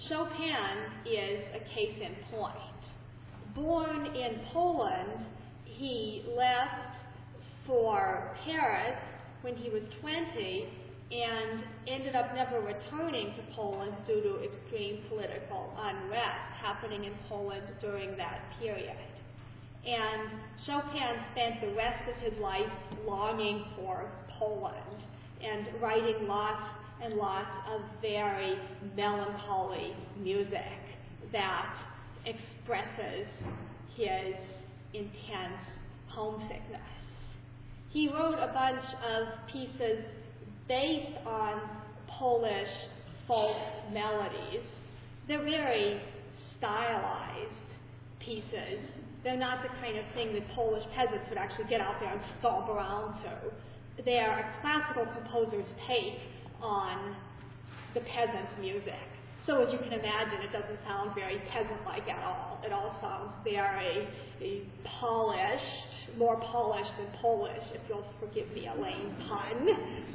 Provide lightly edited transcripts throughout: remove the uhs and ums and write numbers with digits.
Chopin is a case in point. Born in Poland, he left for Paris when he was 20 and ended up never returning to Poland due to extreme political unrest happening in Poland during that period. And Chopin spent the rest of his life longing for Poland and writing lots and lots of very melancholy music that expresses his intense homesickness. He wrote a bunch of pieces based on Polish folk melodies. They're very stylized pieces. They're not the kind of thing that Polish peasants would actually get out there and stomp around to. They are a classical composer's take on the peasant's music. So as you can imagine, it doesn't sound very peasant-like at all. It all sounds very polished, more polished than Polish, if you'll forgive the lame pun,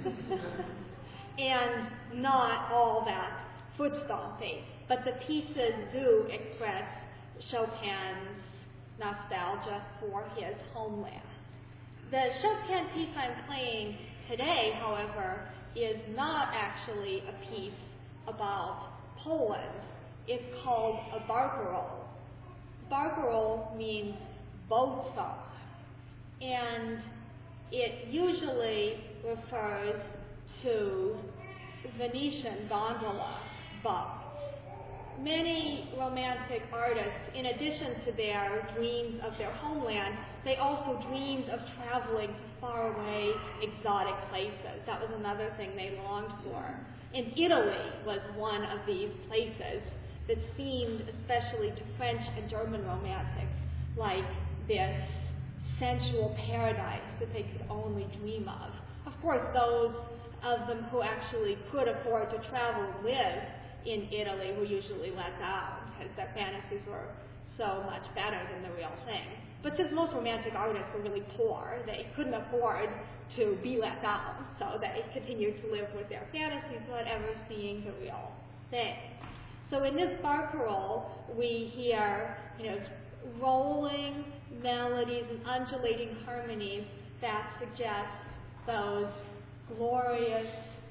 and not all that foot-stomping. But the pieces do express Chopin's nostalgia for his homeland. The Chopin piece I'm playing today, however, is not actually a piece about Poland. It's called a barcarolle. Barcarolle means boat song, and it usually refers to Venetian gondola boats. Many romantic artists, in addition to their dreams of their homeland, they also dreamed of traveling to faraway, exotic places. That was another thing they longed for. And Italy was one of these places that seemed, especially to French and German romantics, like this sensual paradise that they could only dream of. Of course, those of them who actually could afford to travel and live in Italy were usually let down because their fantasies were so much better than the real thing. But since most romantic artists were really poor, they couldn't afford to be let down, so they continued to live with their fantasies without ever seeing the real thing. So in this barcarolle, we hear, rolling melodies and undulating harmonies that suggest those glorious,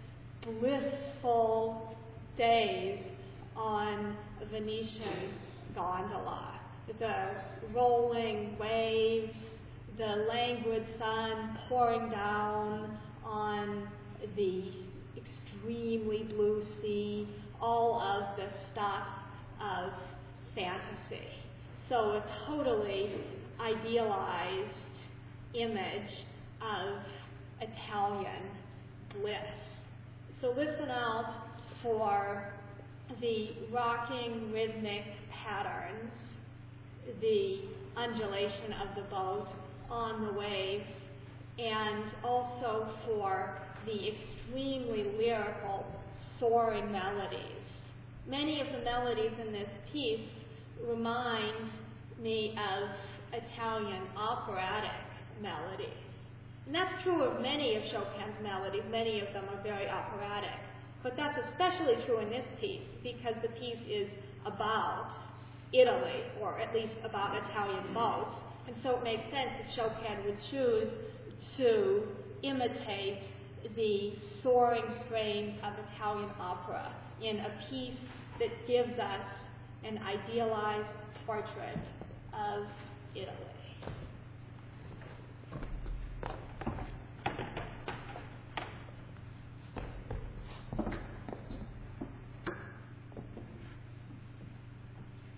blissful days on a Venetian gondola. The rolling waves, the languid sun pouring down on the extremely blue sea, all of the stuff of fantasy. So a totally idealized image of Italian bliss. So listen out for the rocking rhythmic patterns, the undulation of the boat on the waves, and also for the extremely lyrical, soaring melodies. Many of the melodies in this piece remind me of Italian operatic melodies. And that's true of many of Chopin's melodies. Many of them are very operatic. But that's especially true in this piece because the piece is about Italy, or at least about Italian boats. And so it makes sense that Chopin would choose to imitate the soaring strains of Italian opera in a piece that gives us an idealized portrait of Italy.